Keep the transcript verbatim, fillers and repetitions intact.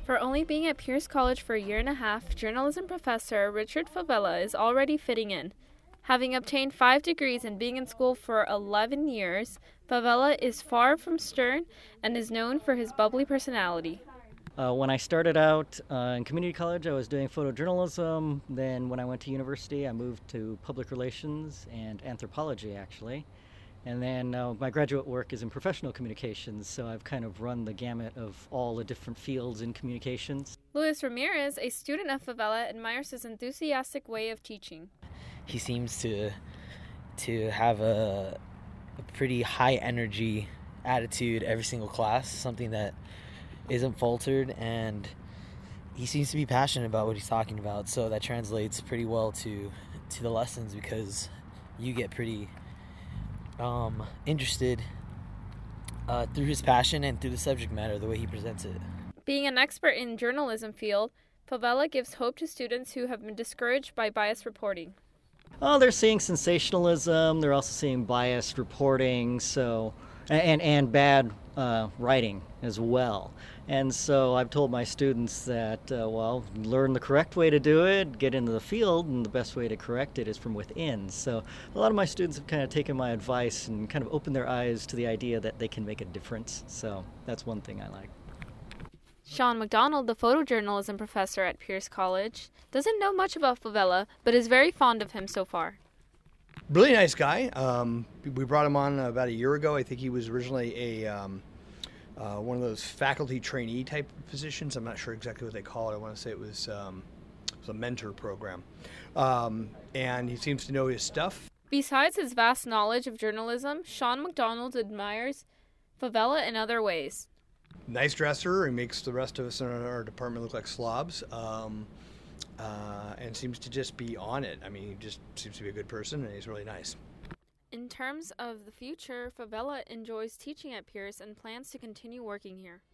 For only being at Pierce College for a year and a half, journalism professor Richard Favela is already fitting in. Having obtained five degrees and being in school for eleven years, Favela is far from stern and is known for his bubbly personality. Uh, when I started out uh, in community college, I was doing photojournalism. Then when I went to university, I moved to public relations and anthropology, actually. And then uh, my graduate work is in professional communications, so I've kind of run the gamut of all the different fields in communications. Luis Ramirez, a student of Favela, admires his enthusiastic way of teaching. He seems to to have a, a pretty high energy attitude every single class, something that isn't faltered, and he seems to be passionate about what he's talking about, so that translates pretty well to to the lessons because you get pretty um, interested uh, through his passion and through the subject matter, the way he presents it. Being an expert in journalism field, Favela gives hope to students who have been discouraged by biased reporting. Oh, they're seeing sensationalism. They're also seeing biased reporting, so and and bad uh, writing as well. And so I've told my students that, uh, well, learn the correct way to do it, get into the field, and the best way to correct it is from within. So a lot of my students have kind of taken my advice and kind of opened their eyes to the idea that they can make a difference. So that's one thing I like. Sean McDonald, the photojournalism professor at Pierce College, doesn't know much about Favela, but is very fond of him so far. Really nice guy. Um, we brought him on about a year ago. I think he was originally a um, uh, one of those faculty trainee type of positions. I'm not sure exactly what they call it. I want to say it was, um, it was a mentor program. Um, and he seems to know his stuff. Besides his vast knowledge of journalism, Sean McDonald admires Favela in other ways. Nice dresser. He makes the rest of us in our department look like slobs. Um, uh, and seems to just be on it. I mean, he just seems to be a good person, and he's really nice. In terms of the future, Favela enjoys teaching at Pierce and plans to continue working here.